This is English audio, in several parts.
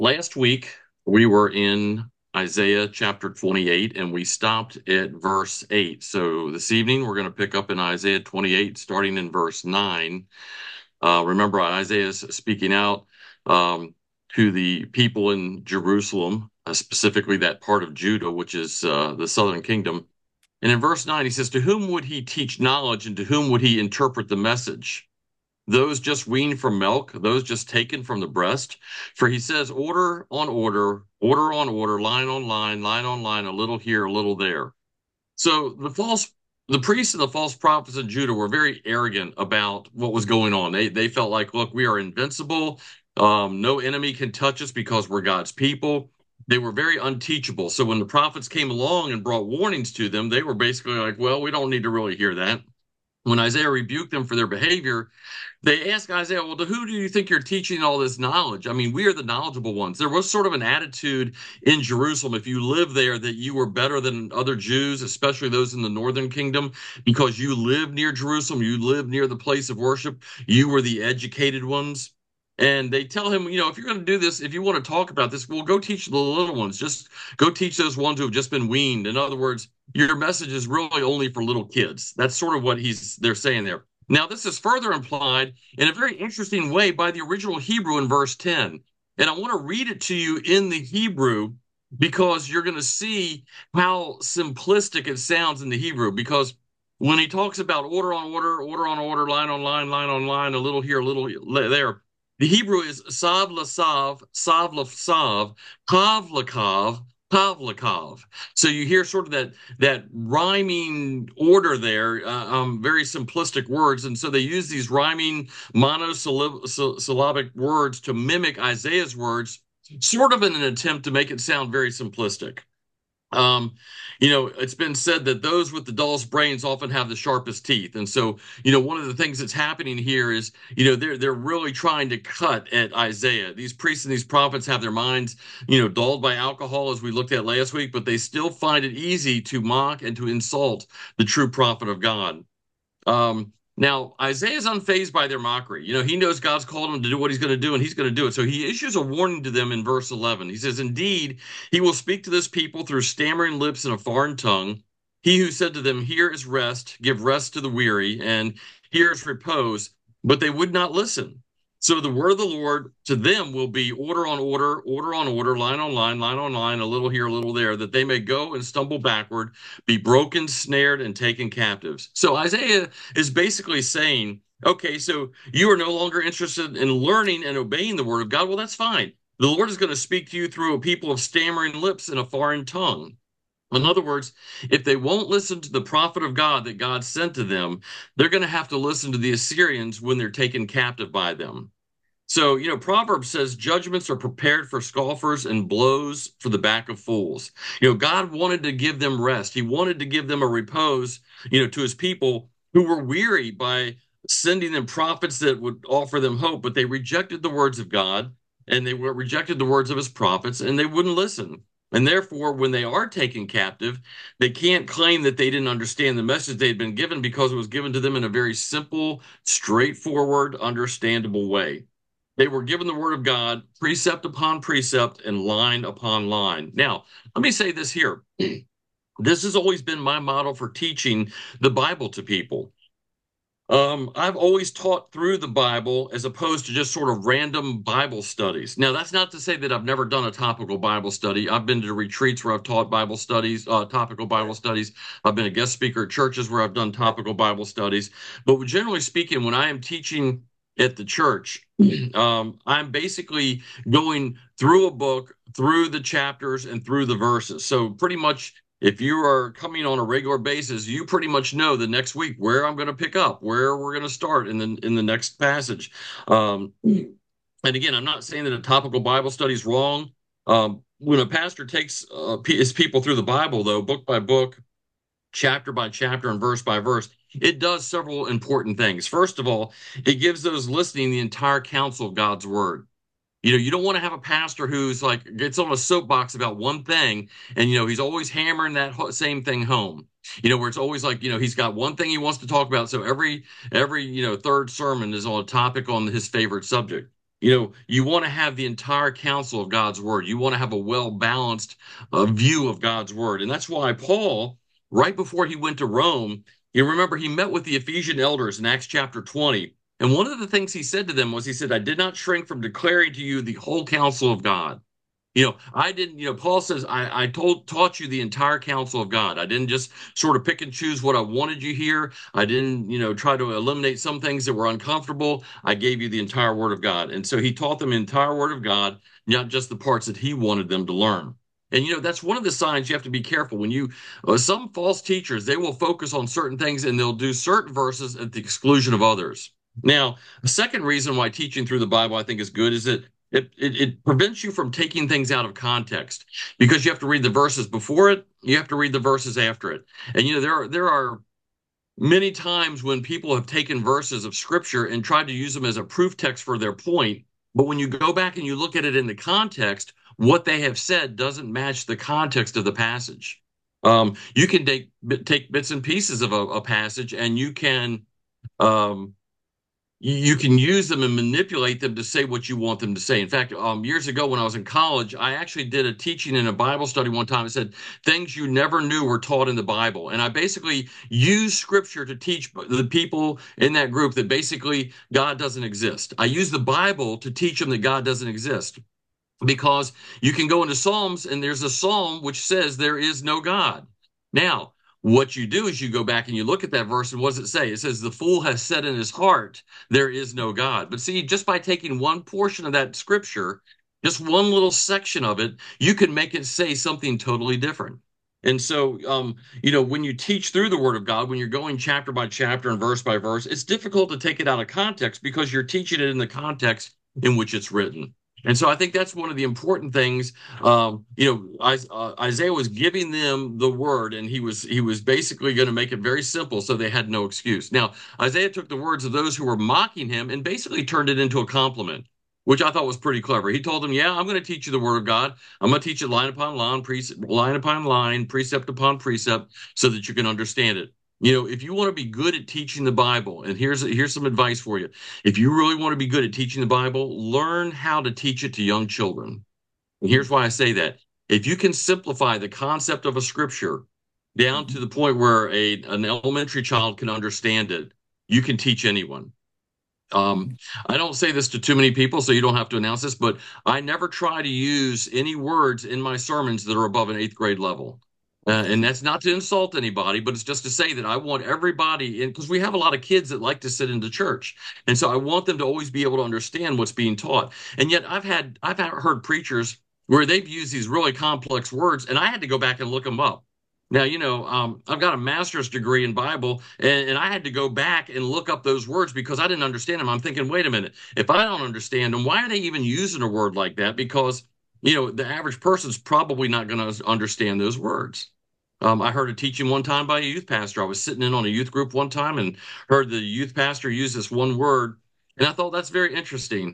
Last week, we were in Isaiah chapter 28 and we stopped at verse 8. So this evening, we're going to pick up in Isaiah 28, starting in verse 9. Remember, Isaiah is speaking out to the people in Jerusalem, specifically that part of Judah, which is the southern kingdom. And in verse 9, he says, "To whom would he teach knowledge, and to whom would he interpret the message? Those just weaned from milk, those just taken from the breast? For he says, order on order, line on line, line on line, a little here, a little there." So the priests and the false prophets in Judah were very arrogant about what was going on. They felt like, look, we are invincible. No enemy can touch us because we're God's people. They were very unteachable. So when the prophets came along and brought warnings to them, they were basically like, well, we don't need to really hear that. When Isaiah rebuked them for their behavior, they asked Isaiah, well, to who do you think you're teaching all this knowledge? I mean, we are the knowledgeable ones. There was sort of an attitude in Jerusalem, if you live there, that you were better than other Jews, especially those in the northern kingdom, because you lived near Jerusalem, you lived near the place of worship, you were the educated ones. And they tell him, if you're going to do this, if you want to talk about this, well, go teach the little ones. Just go teach those ones who have just been weaned. In other words, your message is really only for little kids. That's sort of what they're saying there. Now, this is further implied in a very interesting way by the original Hebrew in verse 10. And I want to read it to you in the Hebrew because you're going to see how simplistic it sounds in the Hebrew. Because when he talks about order on order, order on order, line on line, a little here, a little there, the Hebrew is sav sav la sav, kav la kav, Pavlikov. So you hear sort of that rhyming order there, very simplistic words, and so they use these rhyming monosyllabic words to mimic Isaiah's words, sort of in an attempt to make it sound very simplistic. Um, it's been said that those with the dullest brains often have the sharpest teeth. And so, one of the things that's happening here is, they're really trying to cut at Isaiah. These priests and these prophets have their minds, dulled by alcohol, as we looked at last week, but they still find it easy to mock and to insult the true prophet of God. Now, Isaiah is unfazed by their mockery. He knows God's called him to do what he's going to do, and he's going to do it. So he issues a warning to them in verse 11. He says, "Indeed, he will speak to this people through stammering lips and a foreign tongue. He who said to them, 'Here is rest, give rest to the weary, and here is repose,' but they would not listen. So the word of the Lord to them will be order on order, line on line, a little here, a little there, that they may go and stumble backward, be broken, snared, and taken captives." So Isaiah is basically saying, okay, so you are no longer interested in learning and obeying the word of God. Well, that's fine. The Lord is going to speak to you through a people of stammering lips and a foreign tongue. In other words, if they won't listen to the prophet of God that God sent to them, they're going to have to listen to the Assyrians when they're taken captive by them. So, Proverbs says judgments are prepared for scoffers and blows for the back of fools. God wanted to give them rest. He wanted to give them a repose, to his people who were weary by sending them prophets that would offer them hope, but they rejected the words of God and they rejected the words of his prophets and they wouldn't listen. And therefore, when they are taken captive, they can't claim that they didn't understand the message they had been given because it was given to them in a very simple, straightforward, understandable way. They were given the word of God, precept upon precept, and line upon line. Now, let me say this here. This has always been my model for teaching the Bible to people. I've always taught through the Bible as opposed to just sort of random Bible studies. Now, that's not to say that I've never done a topical Bible study. I've been to retreats where I've taught Bible studies, topical Bible studies. I've been a guest speaker at churches where I've done topical Bible studies. But generally speaking, when I am teaching at the church, I'm basically going through a book, through the chapters, and through the verses. So pretty much if you are coming on a regular basis, you pretty much know the next week where I'm going to pick up, where we're going to start in the next passage. And again, I'm not saying that a topical Bible study is wrong. When a pastor takes his people through the Bible, though, book by book, chapter by chapter, and verse by verse, it does several important things. First of all, it gives those listening the entire counsel of God's word. You don't want to have a pastor who's like gets on a soapbox about one thing and, he's always hammering that same thing home, where it's always like, he's got one thing he wants to talk about. So every third sermon is on a topic on his favorite subject. You want to have the entire counsel of God's word. You want to have a well-balanced view of God's word. And that's why Paul, right before he went to Rome, you remember he met with the Ephesian elders in Acts chapter 20. And one of the things he said to them was, he said, I did not shrink from declaring to you the whole counsel of God. I didn't, Paul says, taught you the entire counsel of God. I didn't just sort of pick and choose what I wanted you here. I didn't, try to eliminate some things that were uncomfortable. I gave you the entire word of God. And so he taught them the entire word of God, not just the parts that he wanted them to learn. And, that's one of the signs you have to be careful when some false teachers, they will focus on certain things and they'll do certain verses at the exclusion of others. Now, the second reason why teaching through the Bible, I think, is good is that it prevents you from taking things out of context, because you have to read the verses before it, you have to read the verses after it. And there are many times when people have taken verses of scripture and tried to use them as a proof text for their point, but when you go back and you look at it in the context, what they have said doesn't match the context of the passage. You can take bits and pieces of a passage, and you can use them and manipulate them to say what you want them to say. In fact, years ago when I was in college, I actually did a teaching in a Bible study one time. It said things you never knew were taught in the Bible. And I basically used scripture to teach the people in that group that basically God doesn't exist. I used the Bible to teach them that God doesn't exist, because you can go into Psalms and there's a psalm which says there is no God. Now, what you do is you go back and you look at that verse, and what does it say? It says, the fool has said in his heart, there is no God. But see, just by taking one portion of that scripture, just one little section of it, you can make it say something totally different. And so, when you teach through the Word of God, when you're going chapter by chapter and verse by verse, it's difficult to take it out of context because you're teaching it in the context in which it's written. And so I think that's one of the important things. Isaiah was giving them the word, and he was basically going to make it very simple, so they had no excuse. Now, Isaiah took the words of those who were mocking him and basically turned it into a compliment, which I thought was pretty clever. He told them, yeah, I'm going to teach you the word of God. I'm going to teach it line upon line, line upon line, precept upon precept, so that you can understand it. If you want to be good at teaching the Bible, and here's some advice for you. If you really want to be good at teaching the Bible, learn how to teach it to young children. And here's why I say that. If you can simplify the concept of a scripture down to the point where an elementary child can understand it, you can teach anyone. I don't say this to too many people, so you don't have to announce this, but I never try to use any words in my sermons that are above an 8th grade level. And that's not to insult anybody, but it's just to say that I want everybody in, because we have a lot of kids that like to sit into church. And so I want them to always be able to understand what's being taught. And yet I've heard preachers where they've used these really complex words, and I had to go back and look them up. Now, I've got a master's degree in Bible, and I had to go back and look up those words because I didn't understand them. I'm thinking, wait a minute, if I don't understand them, why are they even using a word like that? Because the average person's probably not going to understand those words. I heard a teaching one time by a youth pastor. I was sitting in on a youth group one time and heard the youth pastor use this one word, and I thought that's very interesting.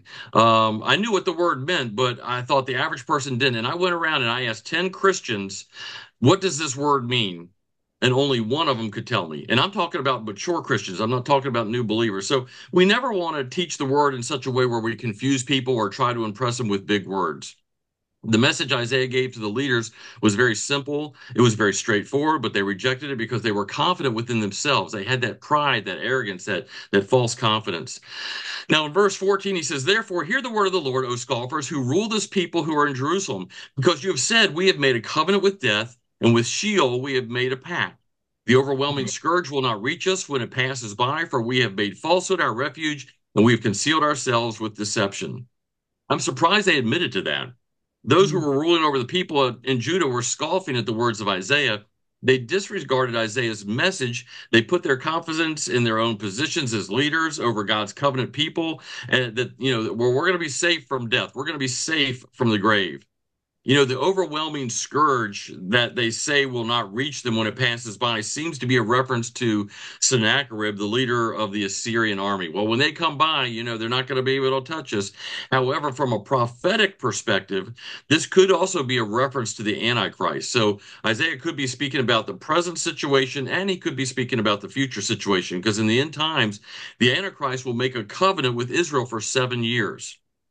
I knew what the word meant, but I thought the average person didn't. And I went around and I asked 10 Christians, what does this word mean? And only one of them could tell me. And I'm talking about mature Christians. I'm not talking about new believers. So we never want to teach the word in such a way where we confuse people or try to impress them with big words. The message Isaiah gave to the leaders was very simple. It was very straightforward, but they rejected it because they were confident within themselves. They had that pride, that arrogance, that false confidence. Now, in verse 14, he says, therefore, hear the word of the Lord, O scoffers, who rule this people who are in Jerusalem, because you have said, we have made a covenant with death, and with Sheol we have made a pact. The overwhelming scourge will not reach us when it passes by, for we have made falsehood our refuge, and we have concealed ourselves with deception. I'm surprised they admitted to that. Those who were ruling over the people in Judah were scoffing at the words of Isaiah. They disregarded Isaiah's message. They put their confidence in their own positions as leaders over God's covenant people, and that, we're going to be safe from death. We're going to be safe from the grave. The overwhelming scourge that they say will not reach them when it passes by seems to be a reference to Sennacherib, the leader of the Assyrian army. Well, when they come by, they're not going to be able to touch us. However, from a prophetic perspective, this could also be a reference to the Antichrist. So Isaiah could be speaking about the present situation, and he could be speaking about the future situation, because in the end times, the Antichrist will make a covenant with Israel for 7 years.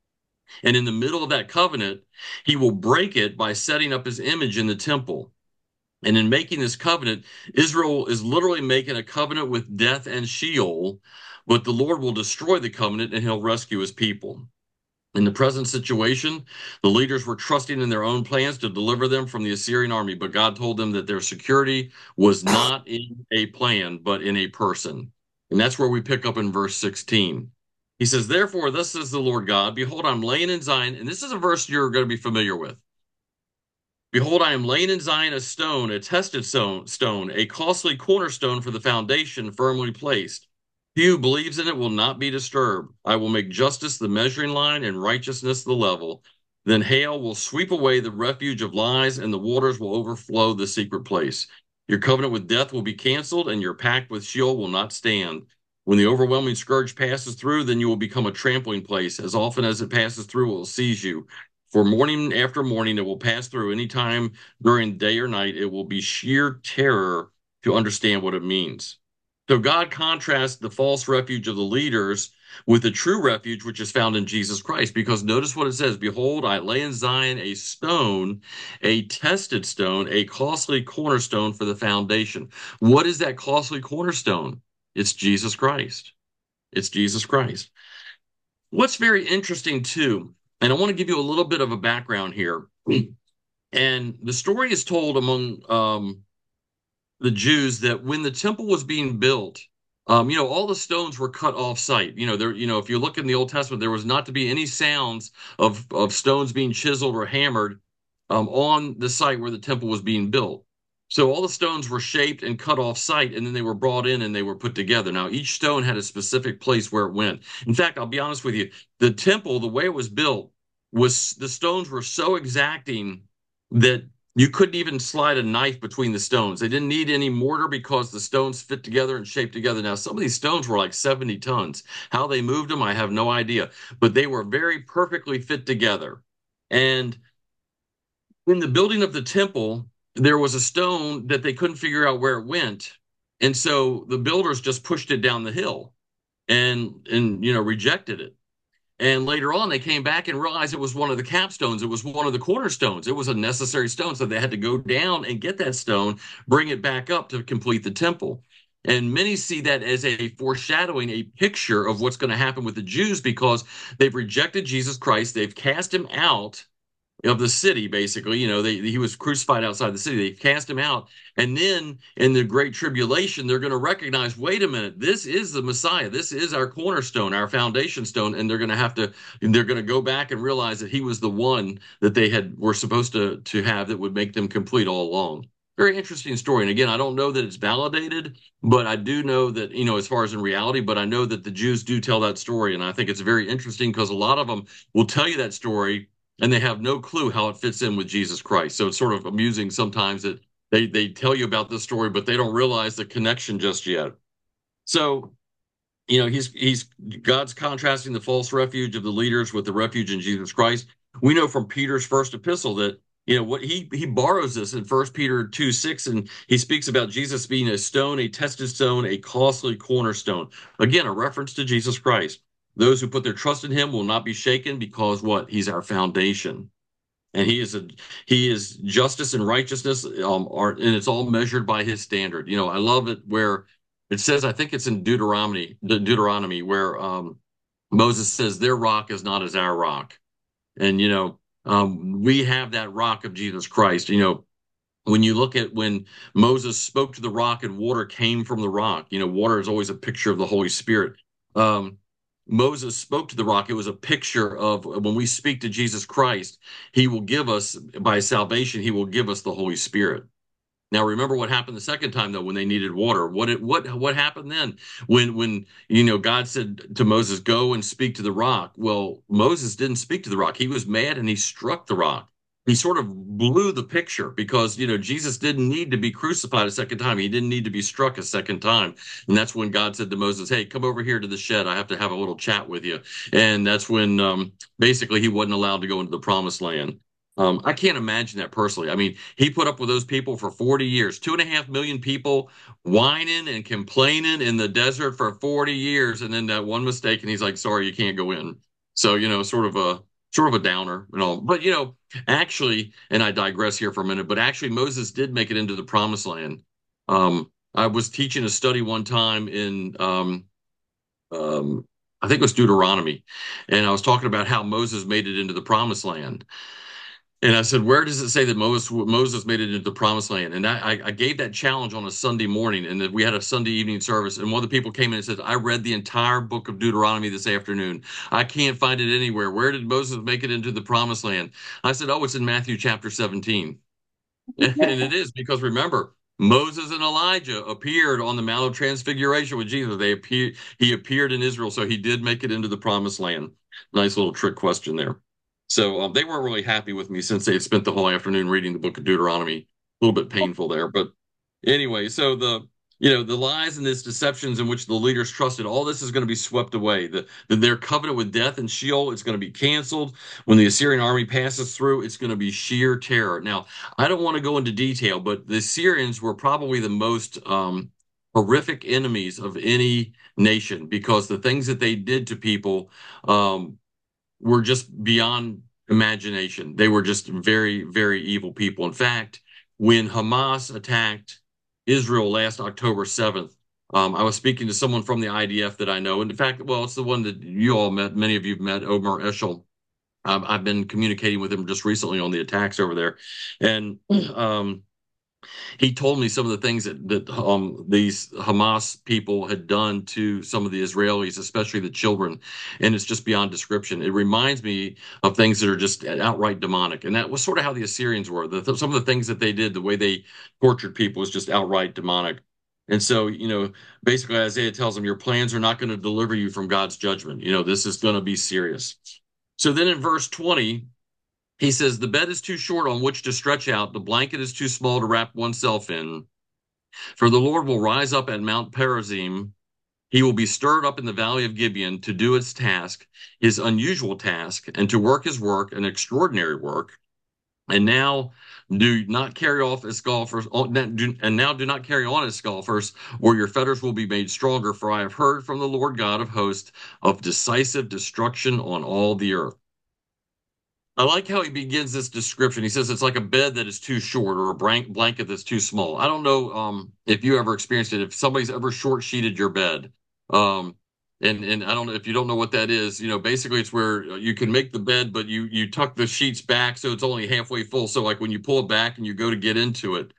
And in the middle of that covenant, he will break it by setting up his image in the temple. And in making this covenant, Israel is literally making a covenant with death and Sheol, but the Lord will destroy the covenant and he'll rescue his people. In the present situation, the leaders were trusting in their own plans to deliver them from the Assyrian army, but God told them that their security was not in a plan, but in a person. And that's where we pick up in verse 16. He says, therefore, thus says the Lord God, behold, I'm laying in Zion, and this is a verse you're going to be familiar with. Behold, I am laying in Zion a stone, a tested stone, a costly cornerstone for the foundation firmly placed. He who believes in it will not be disturbed. I will make justice the measuring line and righteousness the level. Then hail will sweep away the refuge of lies, and the waters will overflow the secret place. Your covenant with death will be canceled, and your pact with Sheol will not stand. When the overwhelming scourge passes through, then you will become a trampling place. As often as it passes through, it will seize you. For morning after morning, it will pass through. Any time during day or night, it will be sheer terror to understand what it means. So God contrasts the false refuge of the leaders with the true refuge, which is found in Jesus Christ. Because notice what it says, behold, I lay in Zion a stone, a tested stone, a costly cornerstone for the foundation. What is that costly cornerstone? It's Jesus Christ. It's Jesus Christ. What's very interesting too, and I want to give you a little bit of a background here. And the story is told among the Jews that when the temple was being built, all the stones were cut off site. If you look in the Old Testament, there was not to be any sounds of stones being chiseled or hammered on the site where the temple was being built. So all the stones were shaped and cut off site, and then they were brought in and they were put together. Now, each stone had a specific place where it went. In fact, I'll be honest with you, the temple, the way it was built, was the stones were so exacting that you couldn't even slide a knife between the stones. They didn't need any mortar because the stones fit together and shaped together. Now, some of these stones were like 70 tons. How they moved them, I have no idea, but they were very perfectly fit together. And in the building of the temple, there was a stone that they couldn't figure out where it went. And so the builders just pushed it down the hill and rejected it. And later on, they came back and realized it was one of the capstones. It was one of the cornerstones. It was a necessary stone. So they had to go down and get that stone, bring it back up to complete the temple. And many see that as a foreshadowing, a picture of what's going to happen with the Jews because they've rejected Jesus Christ. They've cast him out of the city, basically. He was crucified outside the city. They cast him out. And then in the Great Tribulation, they're going to recognize, wait a minute, this is the Messiah. This is our cornerstone, our foundation stone. And they're going to go back and realize that he was the one that were supposed to have that would make them complete all along. Very interesting story. And again, I don't know that it's validated, but I do know that, as far as in reality, but I know that the Jews do tell that story. And I think it's very interesting because a lot of them will tell you that story and they have no clue how it fits in with Jesus Christ. So it's sort of amusing sometimes that they tell you about this story, but they don't realize the connection just yet. So, he's God's contrasting the false refuge of the leaders with the refuge in Jesus Christ. We know from Peter's first epistle that what he borrows this in 1 Peter 2:6, and he speaks about Jesus being a stone, a tested stone, a costly cornerstone. Again, a reference to Jesus Christ. Those who put their trust in him will not be shaken because what? He's our foundation. And he is justice and righteousness, and it's all measured by his standard. I love it where it says, I think it's in Deuteronomy where Moses says, their rock is not as our rock. And, we have that rock of Jesus Christ. When you look at when Moses spoke to the rock and water came from the rock, water is always a picture of the Holy Spirit. Moses spoke to the rock. It was a picture of when we speak to Jesus Christ, he will give us, by salvation, he will give us the Holy Spirit. Now, remember what happened the second time, though, when they needed water. What happened then when God said to Moses, go and speak to the rock? Well, Moses didn't speak to the rock. He was mad and he struck the rock. He sort of blew the picture because, Jesus didn't need to be crucified a second time. He didn't need to be struck a second time. And that's when God said to Moses, hey, come over here to the shed. I have to have a little chat with you. And that's when basically he wasn't allowed to go into the promised land. I can't imagine that personally. I mean, he put up with those people for 40 years, 2.5 million people whining and complaining in the desert for 40 years. And then that one mistake, and he's like, sorry, you can't go in. So, sort of a sort of a downer and all. But actually, and I digress here for a minute, but actually Moses did make it into the promised land. I was teaching a study one time in I think it was Deuteronomy, and I was talking about how Moses made it into the promised land. And I said, where does it say that Moses made it into the promised land? And I gave that challenge on a Sunday morning, and we had a Sunday evening service. And one of the people came in and said, I read the entire book of Deuteronomy this afternoon. I can't find it anywhere. Where did Moses make it into the promised land? I said, oh, it's in Matthew chapter 17. And it is because remember, Moses and Elijah appeared on the Mount of Transfiguration with Jesus. He appeared in Israel, so he did make it into the promised land. Nice little trick question there. So they weren't really happy with me since they had spent the whole afternoon reading the book of Deuteronomy. A little bit painful there, but anyway, so the lies and these deceptions in which the leaders trusted, all this is going to be swept away. Their covenant with death and Sheol is going to be canceled. When the Assyrian army passes through, it's going to be sheer terror. Now, I don't want to go into detail, but the Assyrians were probably the most horrific enemies of any nation because the things that they did to people were just beyond imagination. They were just very, very evil people. In fact, when Hamas attacked Israel last October 7th, I was speaking to someone from the IDF that I know. And in fact, well, it's the one that you all met, many of you have met, Omar Eshel. I've been communicating with him just recently on the attacks over there. And he told me some of the things that these Hamas people had done to some of the Israelis, especially the children, and it's just beyond description. It reminds me of things that are just outright demonic, and that was sort of how the Assyrians were. Some of the things that they did, the way they tortured people, was just outright demonic. And so, basically, Isaiah tells them, your plans are not going to deliver you from God's judgment. This is going to be serious. So then in verse 20, he says, the bed is too short on which to stretch out. The blanket is too small to wrap oneself in. For the Lord will rise up at Mount Perazim. He will be stirred up in the valley of Gibeon to do its task, his unusual task, and to work his work, an extraordinary work. And now do not carry off as golfers, and now do not carry on as golfers, or your fetters will be made stronger. For I have heard from the Lord God of hosts of decisive destruction on all the earth. I like how he begins this description. He says it's like a bed that is too short or a blanket that's too small. I don't know if you ever experienced it, if somebody's ever short sheeted your bed. And I don't know if you don't know what that is. Basically it's where you can make the bed, but you tuck the sheets back so it's only halfway full. So like when you pull it back and you go to get into it,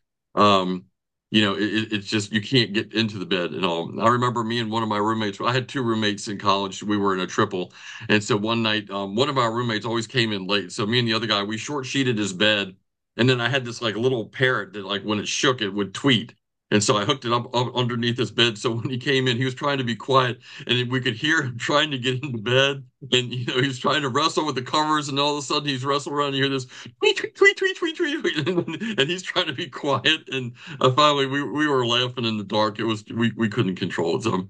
it's just you can't get into the bed at all. I remember me and one of my roommates. I had two roommates in college. We were in a triple, and so one night, one of our roommates always came in late. So me and the other guy, we short sheeted his bed, and then I had this like little parrot that like when it shook, it would tweet. And so I hooked it up underneath his bed. So when he came in, he was trying to be quiet, and we could hear him trying to get into bed. And he was trying to wrestle with the covers, and all of a sudden he's wrestling around. And you hear this tweet, tweet, tweet, tweet, tweet, tweet, and he's trying to be quiet. And finally, we were laughing in the dark. It was we couldn't control it. So,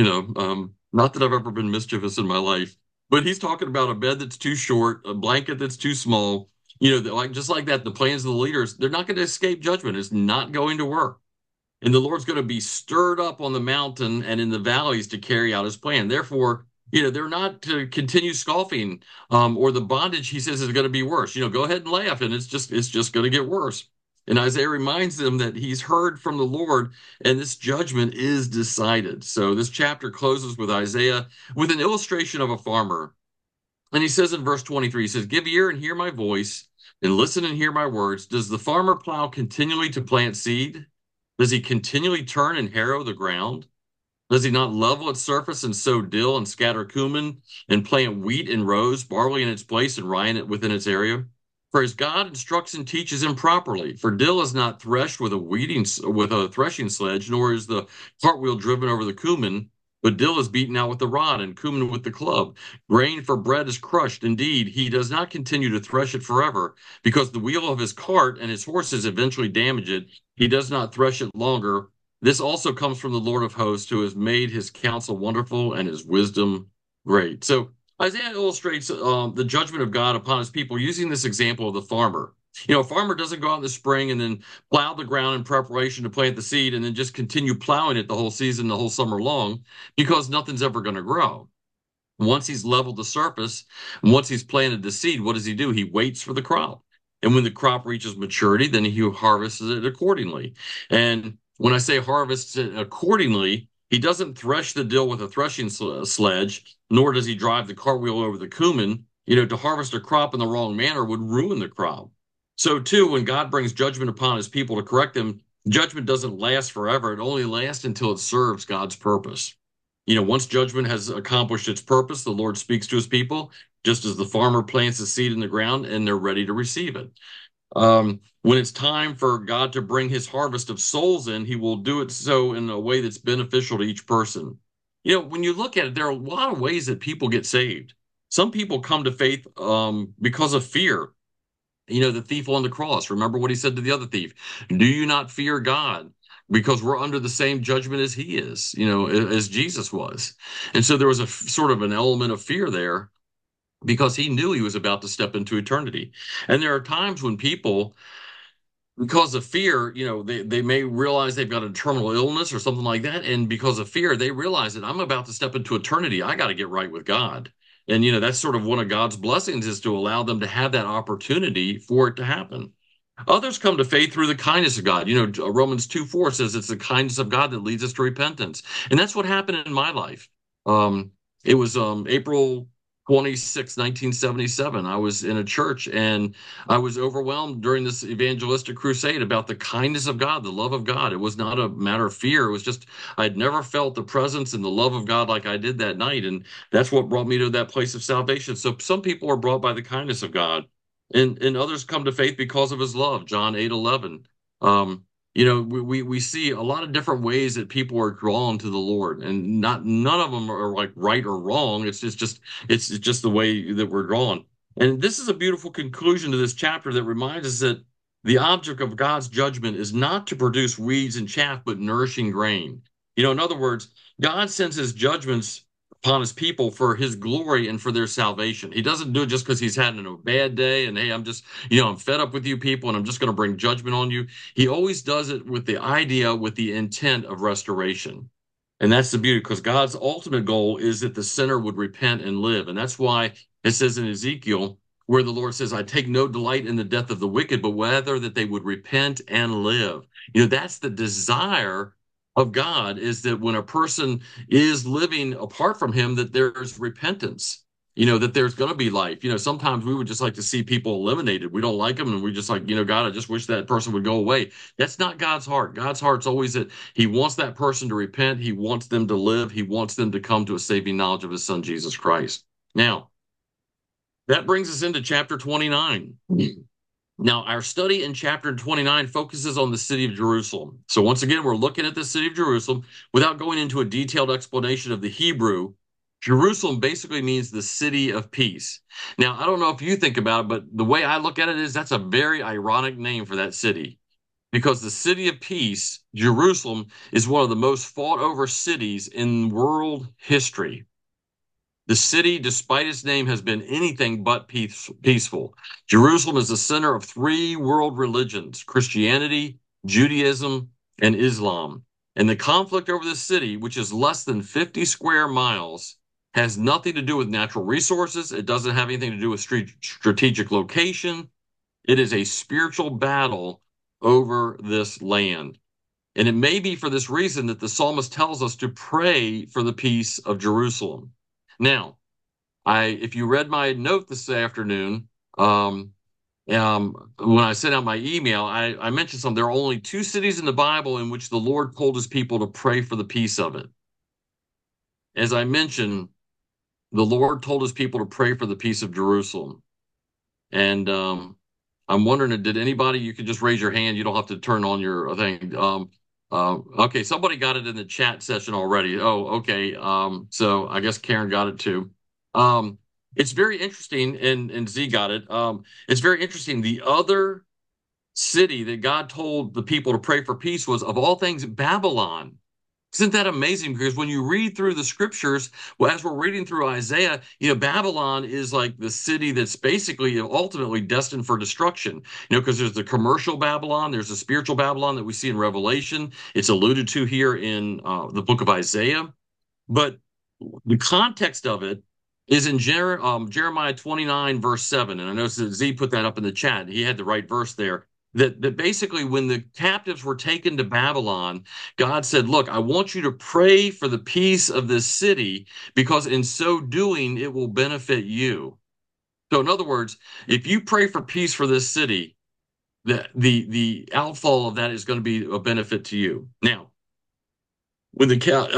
not that I've ever been mischievous in my life, but he's talking about a bed that's too short, a blanket that's too small. Like just like that, the plans of the leaders, they're not going to escape judgment. It's not going to work. And the Lord's going to be stirred up on the mountain and in the valleys to carry out his plan. Therefore, they're not to continue scoffing, or the bondage, he says, is going to be worse. Go ahead and laugh, and it's just going to get worse. And Isaiah reminds them that he's heard from the Lord, and this judgment is decided. So this chapter closes with Isaiah with an illustration of a farmer. And he says in verse 23, he says, give ear and hear my voice, and listen and hear my words. Does the farmer plow continually to plant seed? Does he continually turn and harrow the ground? Does he not level its surface and sow dill and scatter cumin and plant wheat in rows, barley in its place and rye within its area? For as God instructs and teaches him properly, for dill is not threshed with a threshing sledge, nor is the cartwheel driven over the cumin, but dill is beaten out with the rod and cumin with the club. Grain for bread is crushed. Indeed, he does not continue to thresh it forever, because the wheel of his cart and his horses eventually damage it. He does not thresh it longer. This also comes from the Lord of hosts, who has made his counsel wonderful and his wisdom great. So Isaiah illustrates the judgment of God upon his people using this example of the farmer. A farmer doesn't go out in the spring and then plow the ground in preparation to plant the seed and then just continue plowing it the whole season, the whole summer long, because nothing's ever going to grow. Once he's leveled the surface, and once he's planted the seed, what does he do? He waits for the crop. And when the crop reaches maturity, then he harvests it accordingly. And when I say harvests it accordingly, he doesn't thresh the dill with a threshing sledge, nor does he drive the cartwheel over the cumin. To harvest a crop in the wrong manner would ruin the crop. So, too, when God brings judgment upon his people to correct them, judgment doesn't last forever. It only lasts until it serves God's purpose. Once judgment has accomplished its purpose, the Lord speaks to his people, just as the farmer plants the seed in the ground and they're ready to receive it. When it's time for God to bring his harvest of souls in, he will do it so in a way that's beneficial to each person. When you look at it, there are a lot of ways that people get saved. Some people come to faith because of fear. The thief on the cross, remember what he said to the other thief? Do you not fear God? Because we're under the same judgment as he is, as Jesus was. And so there was a sort of an element of fear there because he knew he was about to step into eternity. And there are times when people, because of fear, they may realize they've got a terminal illness or something like that. And because of fear, they realize that I'm about to step into eternity. I got to get right with God. And, that's sort of one of God's blessings is to allow them to have that opportunity for it to happen. Others come to faith through the kindness of God. Romans 2:4 says it's the kindness of God that leads us to repentance. And that's what happened in my life. It was April 26, 1977. I was in a church and I was overwhelmed during this evangelistic crusade about the kindness of God, the love of God. It was not a matter of fear. It was just, I'd never felt the presence and the love of God like I did that night. And that's what brought me to that place of salvation. So some people are brought by the kindness of God and others come to faith because of his love. John 8:11. We see a lot of different ways that people are drawn to the Lord, and none of them are like right or wrong. It's just the way that we're drawn. And this is a beautiful conclusion to this chapter that reminds us that the object of God's judgment is not to produce weeds and chaff, but nourishing grain. In other words, God sends his judgments upon his people for his glory and for their salvation. He doesn't do it just because he's had a bad day and hey, I'm fed up with you people and I'm just going to bring judgment on you. He always does it with the idea, with the intent of restoration. And that's the beauty, because God's ultimate goal is that the sinner would repent and live. And that's why it says in Ezekiel, where the Lord says, I take no delight in the death of the wicked, but rather that they would repent and live. That's the desire of God, is that when a person is living apart from him, that there's repentance, that there's going to be life. Sometimes we would just like to see people eliminated. We don't like them. And we just like, God, I just wish that person would go away. That's not God's heart. God's heart's always that he wants that person to repent. He wants them to live. He wants them to come to a saving knowledge of his son, Jesus Christ. Now, that brings us into chapter 29. Now, our study in chapter 29 focuses on the city of Jerusalem. So once again, we're looking at the city of Jerusalem. Without going into a detailed explanation of the Hebrew, Jerusalem basically means the city of peace. Now, I don't know if you think about it, but the way I look at it is that's a very ironic name for that city, because the city of peace, Jerusalem, is one of the most fought over cities in world history. The city, despite its name, has been anything but peaceful. Jerusalem is the center of three world religions: Christianity, Judaism, and Islam. And the conflict over the city, which is less than 50 square miles, has nothing to do with natural resources. It doesn't have anything to do with strategic location. It is a spiritual battle over this land. And it may be for this reason that the psalmist tells us to pray for the peace of Jerusalem. Now, if you read my note this afternoon, when I sent out my email, I mentioned something. There are only two cities in the Bible in which the Lord told his people to pray for the peace of it. As I mentioned, the Lord told his people to pray for the peace of Jerusalem. And I'm wondering, did anybody, you could just raise your hand. You don't have to turn on your thing. Okay, somebody got it in the chat session already. Oh, okay. So I guess Karen got it too. It's very interesting, and Z got it. It's very interesting. The other city that God told the people to pray for peace was, of all things, Babylon. Isn't that amazing? Because when you read through the scriptures, well, as we're reading through Isaiah, Babylon is like the city that's basically ultimately destined for destruction. Because there's the commercial Babylon, there's the spiritual Babylon that we see in Revelation. It's alluded to here in the book of Isaiah. But the context of it is in Jeremiah 29, verse 7. And I know Z put that up in the chat. He had the right verse there. That basically, when the captives were taken to Babylon, God said, look, I want you to pray for the peace of this city, because in so doing, it will benefit you. So, in other words, if you pray for peace for this city, the outfall of that is going to be a benefit to you. Now, when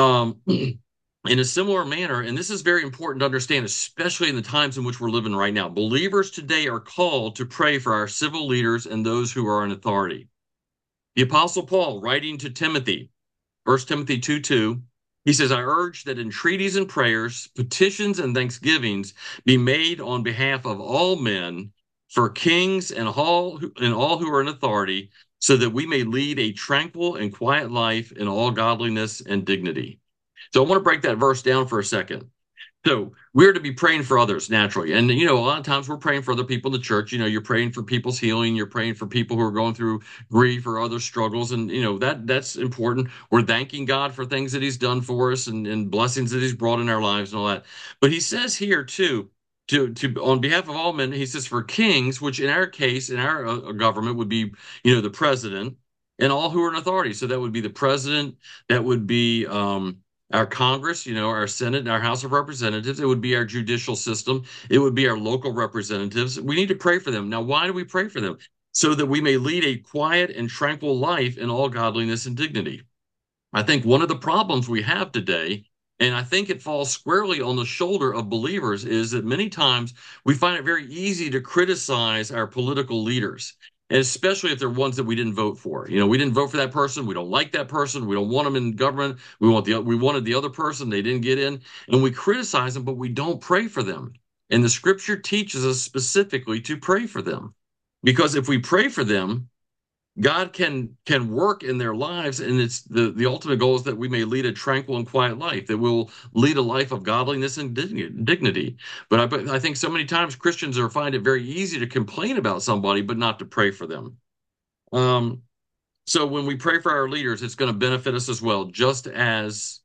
in a similar manner, and this is very important to understand, especially in the times in which we're living right now, believers today are called to pray for our civil leaders and those who are in authority. The Apostle Paul, writing to Timothy, 1 Timothy 2:2, he says, I urge that entreaties and prayers, petitions and thanksgivings be made on behalf of all men, for kings and all who are in authority, so that we may lead a tranquil and quiet life in all godliness and dignity. So I want to break that verse down for a second. So we're to be praying for others naturally. And, a lot of times we're praying for other people in the church. You're praying for people's healing. You're praying for people who are going through grief or other struggles. And, that's important. We're thanking God for things that he's done for us and blessings that he's brought in our lives and all that. But he says here too, to on behalf of all men, he says for kings, which in our case, in our government would be, the president and all who are in authority. So that would be the president. That would be, our Congress, our Senate, our House of Representatives. It would be our judicial system. It would be our local representatives. We need to pray for them. Now, why do we pray for them? So that we may lead a quiet and tranquil life in all godliness and dignity. I think one of the problems we have today, and I think it falls squarely on the shoulder of believers, is that many times we find it very easy to criticize our political leaders. And especially if they're ones that we didn't vote for. We didn't vote for that person. We don't like that person. We don't want them in government. We wanted the other person. They didn't get in. And we criticize them, but we don't pray for them. And the scripture teaches us specifically to pray for them. Because if we pray for them, God can work in their lives, and it's the ultimate goal is that we may lead a tranquil and quiet life, that we'll lead a life of godliness and dignity. But I think so many times Christians find it very easy to complain about somebody, but not to pray for them. So when we pray for our leaders, it's going to benefit us as well, just as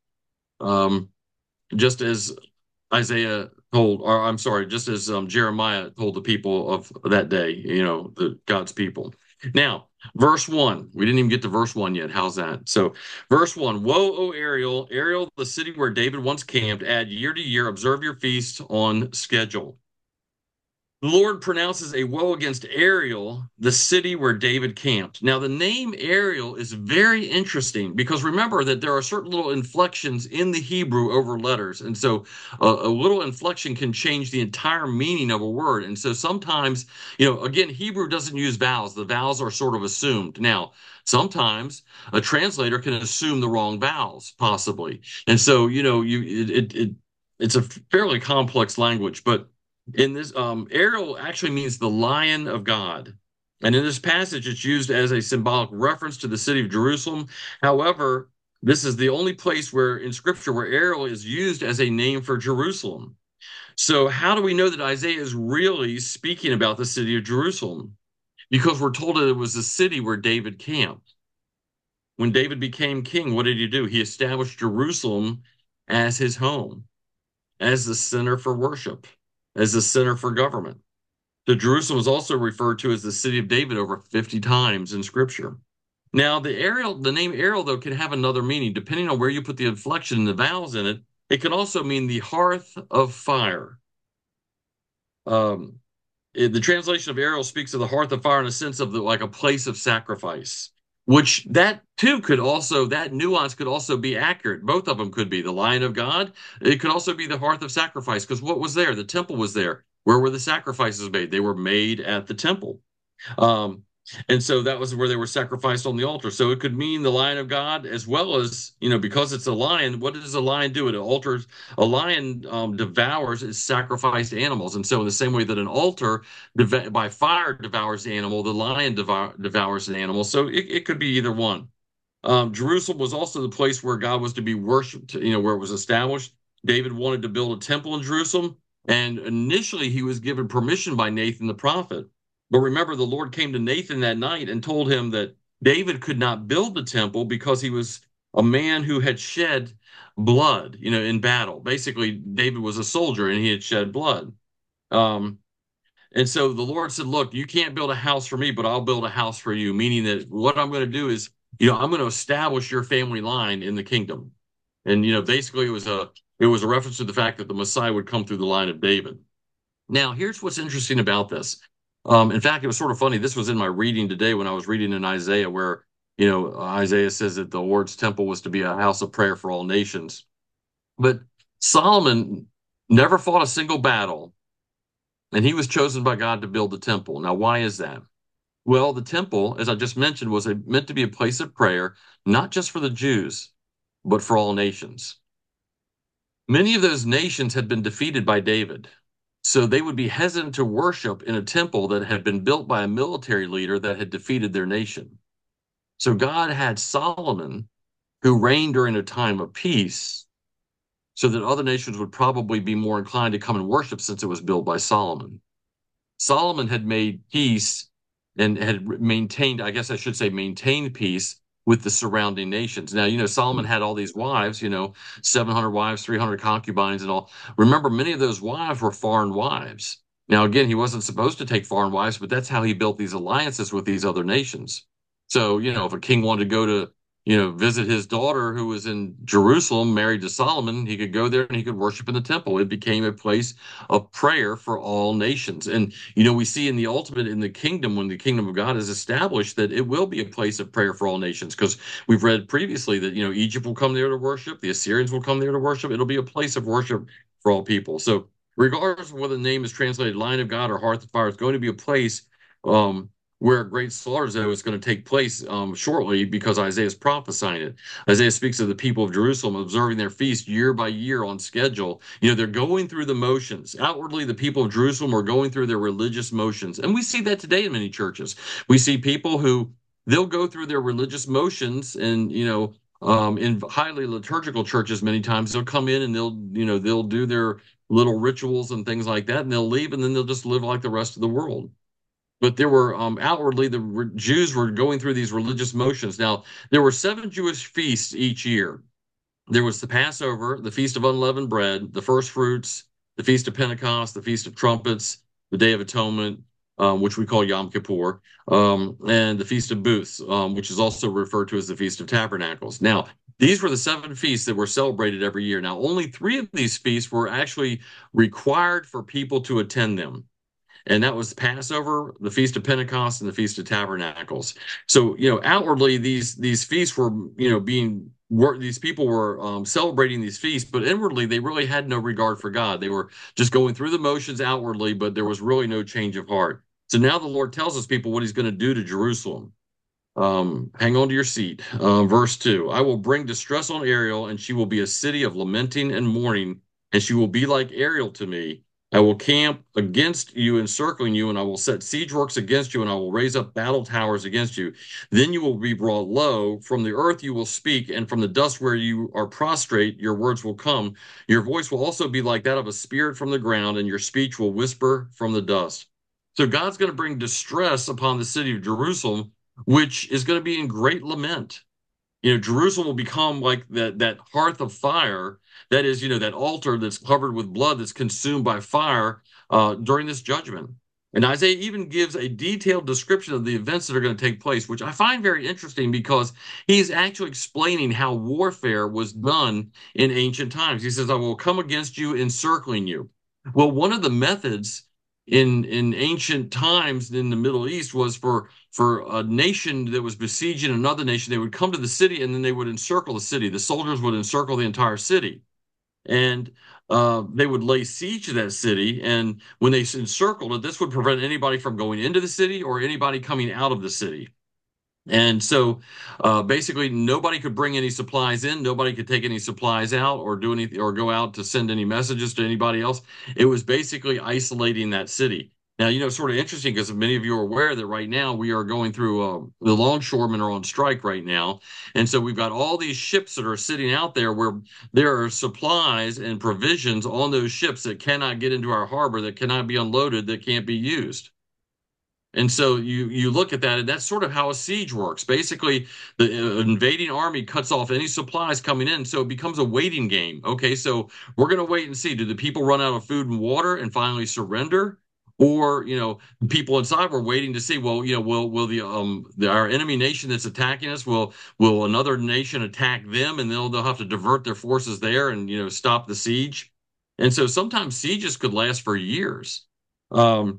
Isaiah told, or I'm sorry, just as Jeremiah told the people of that day, God's people. Now, verse 1. We didn't even get to verse 1 yet. How's that? So, verse 1. Woe, O Ariel, Ariel, the city where David once camped, add year to year, observe your feast on schedule. The Lord pronounces a woe against Ariel, the city where David camped. Now, the name Ariel is very interesting because remember that there are certain little inflections in the Hebrew over letters. And so a little inflection can change the entire meaning of a word. And so sometimes, again, Hebrew doesn't use vowels. The vowels are sort of assumed. Now, sometimes a translator can assume the wrong vowels, possibly. And so, it's a fairly complex language, but in this, Ariel actually means the Lion of God. And in this passage, it's used as a symbolic reference to the city of Jerusalem. However, this is the only place where in Scripture where Ariel is used as a name for Jerusalem. So how do we know that Isaiah is really speaking about the city of Jerusalem? Because we're told that it was the city where David camped. When David became king, what did he do? He established Jerusalem as his home, as the center for worship, as the center for government. So Jerusalem is also referred to as the city of David over 50 times in Scripture. Now, the name Ariel, though, can have another meaning. Depending on where you put the inflection and the vowels in it, it can also mean the hearth of fire. The translation of Ariel speaks of the hearth of fire in a sense of like a place of sacrifice, which that nuance could also be accurate. Both of them could be the Lion of God. It could also be the hearth of sacrifice, because what was there? The temple was there. Where were the sacrifices made? They were made at the temple. And so that was where they were sacrificed on the altar. So it could mean the Lion of God, as well as, because it's a lion, what does a lion do? A lion devours its sacrificed animals. And so in the same way that an altar by fire devours the animal, the lion devours an animal. So it could be either one. Jerusalem was also the place where God was to be worshipped, where it was established. David wanted to build a temple in Jerusalem. And initially he was given permission by Nathan the prophet. But remember, the Lord came to Nathan that night and told him that David could not build the temple because he was a man who had shed blood, in battle. Basically, David was a soldier and he had shed blood. Um, and so the Lord said, "Look, you can't build a house for me, but I'll build a house for you." Meaning that what I'm going to do is, I'm going to establish your family line in the kingdom. And basically, it was a reference to the fact that the Messiah would come through the line of David. Now, here's what's interesting about this. In fact, it was sort of funny. This was in my reading today when I was reading in Isaiah, where Isaiah says that the Lord's temple was to be a house of prayer for all nations. But Solomon never fought a single battle, and he was chosen by God to build the temple. Now, why is that? Well, the temple, as I just mentioned, was meant to be a place of prayer, not just for the Jews, but for all nations. Many of those nations had been defeated by David, so they would be hesitant to worship in a temple that had been built by a military leader that had defeated their nation. So God had Solomon, who reigned during a time of peace, so that other nations would probably be more inclined to come and worship since it was built by Solomon. Solomon had made peace and had maintained, I guess I should say, maintained peace with the surrounding nations. Now, Solomon had all these wives, 700 wives, 300 concubines, and all. Remember, many of those wives were foreign wives. Now, again, he wasn't supposed to take foreign wives, but that's how he built these alliances with these other nations. So, if a king wanted to go to visit his daughter who was in Jerusalem, married to Solomon, he could go there and he could worship in the temple. It became a place of prayer for all nations. And, we see in the ultimate, in the kingdom, when the kingdom of God is established, that it will be a place of prayer for all nations. Because we've read previously that, Egypt will come there to worship, the Assyrians will come there to worship. It'll be a place of worship for all people. So, regardless of whether the name is translated Lion of God or Hearth of Fire, it's going to be a place where a great slaughter is going to take place shortly, because Isaiah is prophesying it. Isaiah speaks of the people of Jerusalem observing their feast year by year on schedule. They're going through the motions. Outwardly, the people of Jerusalem are going through their religious motions. And we see that today in many churches. We see people who they'll go through their religious motions and, in highly liturgical churches, many times they'll come in and they'll do their little rituals and things like that, and they'll leave, and then they'll just live like the rest of the world. But there were outwardly, the Jews were going through these religious motions. Now, there were 7 Jewish feasts each year. There was the Passover, the Feast of Unleavened Bread, the First Fruits, the Feast of Pentecost, the Feast of Trumpets, the Day of Atonement, which we call Yom Kippur, and the Feast of Booths, which is also referred to as the Feast of Tabernacles. Now, these were the 7 feasts that were celebrated every year. Now, only 3 of these feasts were actually required for people to attend them. And that was Passover, the Feast of Pentecost, and the Feast of Tabernacles. So, outwardly, these feasts were, these people were celebrating these feasts, but inwardly, they really had no regard for God. They were just going through the motions outwardly, but there was really no change of heart. So now the Lord tells us people what he's going to do to Jerusalem. Hang on to your seat. Verse 2, I will bring distress on Ariel, and she will be a city of lamenting and mourning, and she will be like Ariel to me. I will camp against you, encircling you, and I will set siege works against you, and I will raise up battle towers against you. Then you will be brought low. From the earth you will speak, and from the dust where you are prostrate, your words will come. Your voice will also be like that of a spirit from the ground, and your speech will whisper from the dust. So God's going to bring distress upon the city of Jerusalem, which is going to be in great lament. Jerusalem will become like that hearth of fire. That is, that altar that's covered with blood that's consumed by fire during this judgment. And Isaiah even gives a detailed description of the events that are going to take place, which I find very interesting because he's actually explaining how warfare was done in ancient times. He says, I will come against you, encircling you. Well, one of the methods in ancient times in the Middle East was for a nation that was besieging another nation, they would come to the city and then they would encircle the city. The soldiers would encircle the entire city, and they would lay siege to that city. And when they encircled it, this would prevent anybody from going into the city or anybody coming out of the city. And so basically nobody could bring any supplies in, nobody could take any supplies out or do anything or go out to send any messages to anybody else. It was basically isolating that city. Now, sort of interesting because many of you are aware that right now we are going through the longshoremen are on strike right now. And so we've got all these ships that are sitting out there where there are supplies and provisions on those ships that cannot get into our harbor, that cannot be unloaded, that can't be used. And so you look at that, and that's sort of how a siege works. Basically, the invading army cuts off any supplies coming in, so it becomes a waiting game. Okay, so we're going to wait and see. Do the people run out of food and water and finally surrender? Or, the people inside were waiting to see, well, will our enemy nation that's attacking us, will another nation attack them, and they'll have to divert their forces there and, stop the siege. And so sometimes sieges could last for years. Um,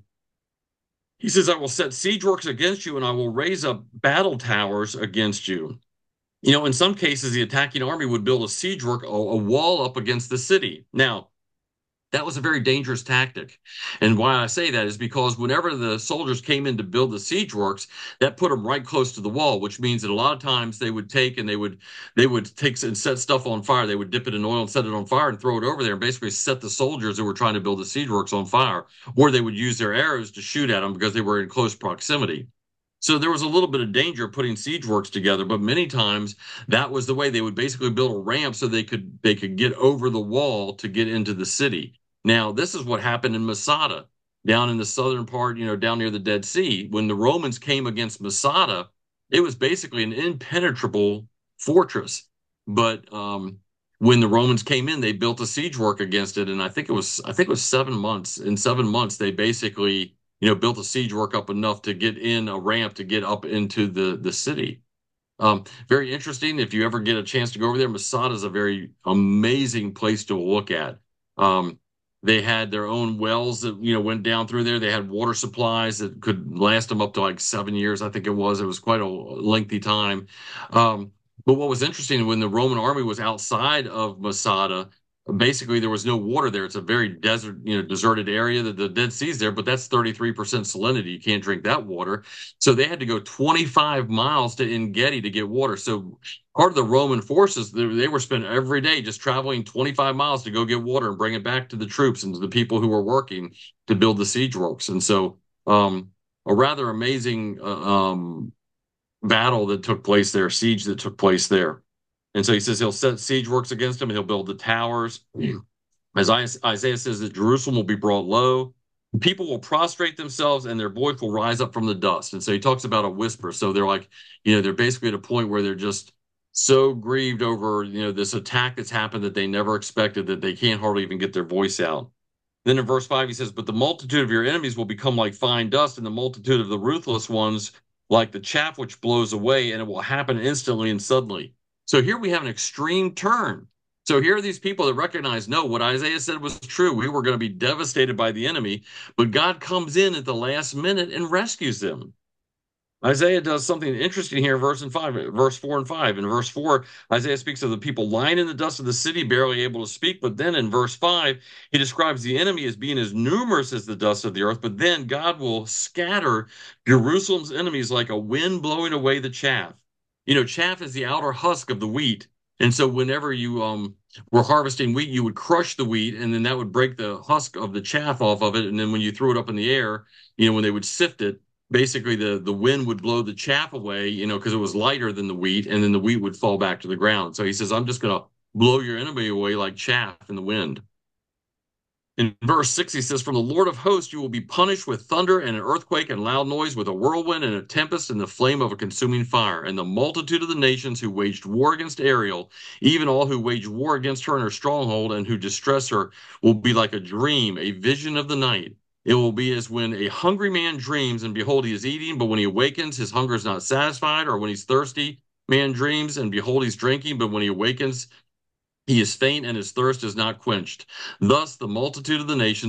he says, I will set siege works against you, and I will raise up battle towers against you. In some cases, the attacking army would build a siege work, a wall up against the city. Now, that was a very dangerous tactic. And why I say that is because whenever the soldiers came in to build the siege works, that put them right close to the wall, which means that a lot of times they would take and they would take and set stuff on fire. They would dip it in oil and set it on fire and throw it over there and basically set the soldiers who were trying to build the siege works on fire. Or they would use their arrows to shoot at them because they were in close proximity. So there was a little bit of danger putting siege works together, but many times that was the way they would basically build a ramp so they could get over the wall to get into the city. Now, this is what happened in Masada, down in the southern part, down near the Dead Sea. When the Romans came against Masada, it was basically an impenetrable fortress. But when the Romans came in, they built a siege work against it, and I think it was 7 months. In 7 months, they basically built a siege work up enough to get in a ramp to get up into the city. Very interesting. If you ever get a chance to go over there, Masada is a very amazing place to look at. Um, they had their own wells that went down through there. They had water supplies that could last them up to like 7 years, I think it was. It was quite a lengthy time. But what was interesting when the Roman army was outside of Masada, basically there was no water there. It's a very deserted area. The Dead Sea's there, but that's 33% salinity. You can't drink that water. So they had to go 25 miles to Engedi to get water. So part of the Roman forces, they were spending every day just traveling 25 miles to go get water and bring it back to the troops and to the people who were working to build the siege works. And so a rather amazing battle that took place there, siege that took place there. And so he says he'll set siege works against them and he'll build the towers. As Isaiah says that Jerusalem will be brought low. People will prostrate themselves and their voice will rise up from the dust. And so he talks about a whisper. So they're like, they're basically at a point where they're just so grieved over, this attack that's happened that they never expected that they can't hardly even get their voice out. Then in verse 5, he says, but the multitude of your enemies will become like fine dust, and the multitude of the ruthless ones like the chaff which blows away, and it will happen instantly and suddenly. So here we have an extreme turn. So here are these people that recognize, no, what Isaiah said was true. We were going to be devastated by the enemy, but God comes in at the last minute and rescues them. Isaiah does something interesting here in verse 4 and 5. In verse 4, Isaiah speaks of the people lying in the dust of the city, barely able to speak. But then in verse 5, he describes the enemy as being as numerous as the dust of the earth. But then God will scatter Jerusalem's enemies like a wind blowing away the chaff. Chaff is the outer husk of the wheat. And so whenever you were harvesting wheat, you would crush the wheat, and then that would break the husk of the chaff off of it. And then when you threw it up in the air, when they would sift it, basically the wind would blow the chaff away, because it was lighter than the wheat, and then the wheat would fall back to the ground. So he says, I'm just going to blow your enemy away like chaff in the wind. In verse 6, he says, from the Lord of hosts, you will be punished with thunder and an earthquake and loud noise, with a whirlwind and a tempest and the flame of a consuming fire. And the multitude of the nations who waged war against Ariel, even all who wage war against her in her stronghold and who distress her, will be like a dream, a vision of the night. It will be as when a hungry man dreams, and behold, he is eating, but when he awakens, his hunger is not satisfied. Or when he's thirsty, man dreams, and behold, he's drinking, but when he awakens, he is faint, and his thirst is not quenched. Thus the multitude of the nations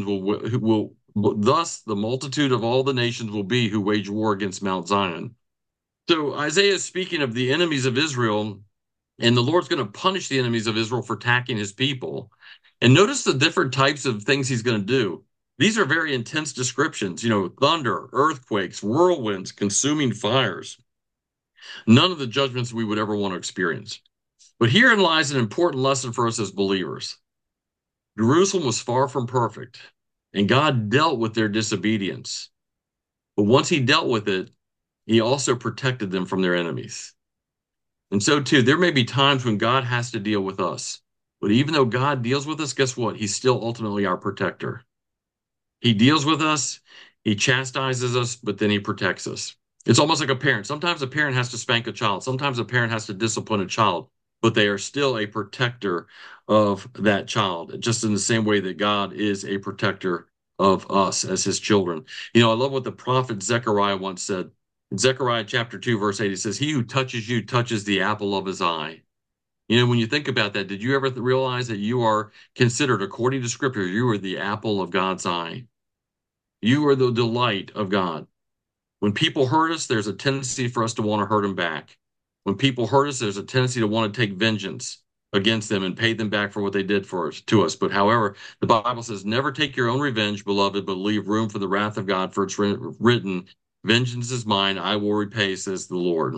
thus the multitude of all the nations will be who wage war against Mount Zion. So Isaiah is speaking of the enemies of Israel, and the Lord's going to punish the enemies of Israel for attacking his people. And notice the different types of things he's going to do. These are very intense descriptions, thunder, earthquakes, whirlwinds, consuming fires. None of the judgments we would ever want to experience. But herein lies an important lesson for us as believers. Jerusalem was far from perfect, and God dealt with their disobedience. But once he dealt with it, he also protected them from their enemies. And so, too, there may be times when God has to deal with us. But even though God deals with us, guess what? He's still ultimately our protector. He deals with us. He chastises us, but then he protects us. It's almost like a parent. Sometimes a parent has to spank a child. Sometimes a parent has to discipline a child, but they are still a protector of that child, just in the same way that God is a protector of us as his children. I love what the prophet Zechariah once said. In Zechariah chapter 2, verse 8, he says, "He who touches you touches the apple of his eye." When you think about that, did you ever realize that you are considered, according to scripture, you are the apple of God's eye? You are the delight of God. When people hurt us, there's a tendency for us to want to hurt them back. When people hurt us, there's a tendency to want to take vengeance against them and pay them back for what they did for us to us. But however, the Bible says, "Never take your own revenge, beloved, but leave room for the wrath of God, for it's written, vengeance is mine, I will repay, says the Lord."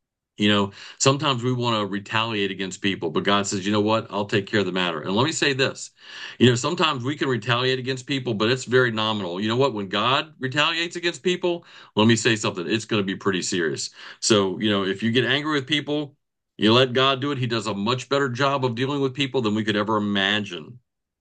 Sometimes we want to retaliate against people, but God says, "You know what? I'll take care of the matter." And let me say this, sometimes we can retaliate against people, but it's very nominal. You know what? When God retaliates against people, let me say something, it's going to be pretty serious. So, if you get angry with people, you let God do it. He does a much better job of dealing with people than we could ever imagine.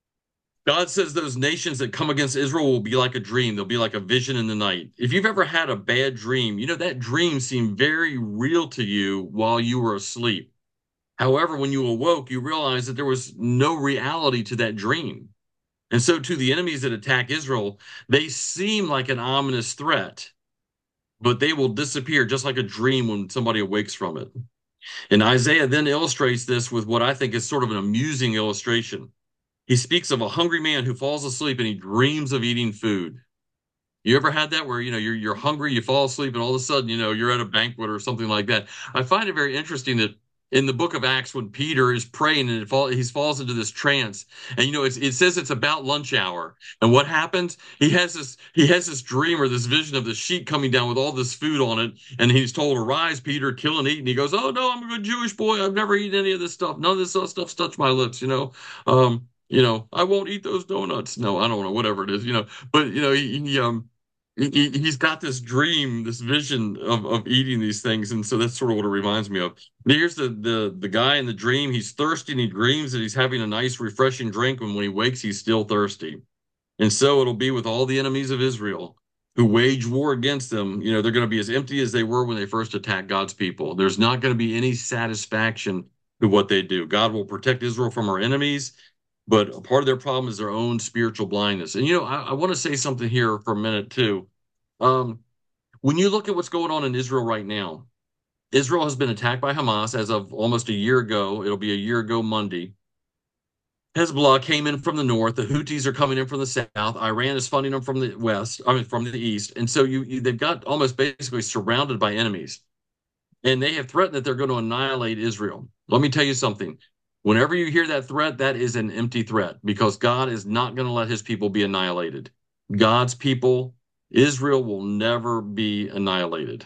God says those nations that come against Israel will be like a dream. They'll be like a vision in the night. If you've ever had a bad dream, that dream seemed very real to you while you were asleep. However, when you awoke, you realized that there was no reality to that dream. And so to the enemies that attack Israel, they seem like an ominous threat, but they will disappear just like a dream when somebody awakes from it. And Isaiah then illustrates this with what I think is sort of an amusing illustration. He speaks of a hungry man who falls asleep and he dreams of eating food. You ever had that where, you're hungry, you fall asleep, and all of a sudden, you're at a banquet or something like that? I find it very interesting that in the book of Acts, when Peter is praying and he falls into this trance, and it says it's about lunch hour. And what happens? He has this dream or this vision of the sheet coming down with all this food on it, and he's told, "Arise, Peter, kill and eat." And he goes, "Oh no, I'm a good Jewish boy. I've never eaten any of this stuff. None of this stuff's touched my lips. I won't eat those donuts. No, I don't know, whatever it is. But he's got this dream, this vision of eating these things, and so that's sort of what it reminds me of. Here's the guy in the dream. He's thirsty, and he dreams that he's having a nice, refreshing drink, and when he wakes, he's still thirsty. And so it'll be with all the enemies of Israel who wage war against them. They're going to be as empty as they were when they first attacked God's people. There's not going to be any satisfaction to what they do. God will protect Israel from our enemies, but a part of their problem is their own spiritual blindness. And I want to say something here for a minute too. Um, when you look at what's going on in Israel right now, Israel has been attacked by Hamas as of almost a year ago. It'll be a year ago Monday. Hezbollah came in from the north. The Houthis are coming in from the south. Iran is funding them from the west. I mean, from the east. And so they've got almost basically surrounded by enemies, and they have threatened that they're going to annihilate Israel. Let me tell you something. Whenever you hear that threat, that is an empty threat, because God is not going to let his people be annihilated. God's people, Israel, will never be annihilated.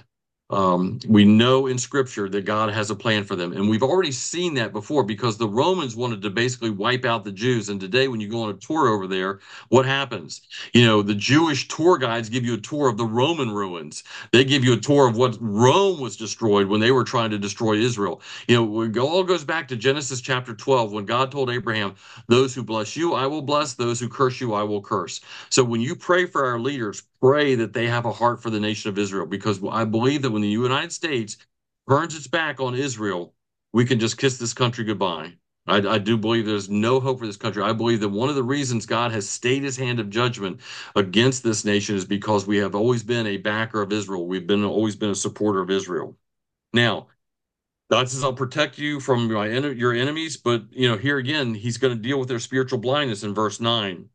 We know in scripture that God has a plan for them. And we've already seen that before, because the Romans wanted to basically wipe out the Jews. And today, when you go on a tour over there, what happens? The Jewish tour guides give you a tour of the Roman ruins. They give you a tour of what Rome was destroyed when they were trying to destroy Israel. It all goes back to Genesis chapter 12, when God told Abraham, "Those who bless you, I will bless. Those who curse you, I will curse." So when you pray for our leaders, pray that they have a heart for the nation of Israel, because I believe that when the United States turns its back on Israel, we can just kiss this country goodbye. I do believe there's no hope for this country. I believe that one of the reasons God has stayed his hand of judgment against this nation is because we have always been a backer of Israel. We've always been a supporter of Israel. Now, God says, "I'll protect you from your enemies," but here again, he's going to deal with their spiritual blindness in verse 9.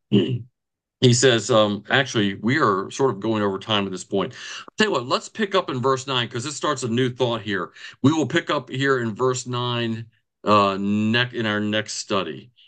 He says, actually, we are sort of going over time at this point. I'll tell you what, let's pick up in verse 9, because this starts a new thought here. We will pick up here in verse 9 in our next study.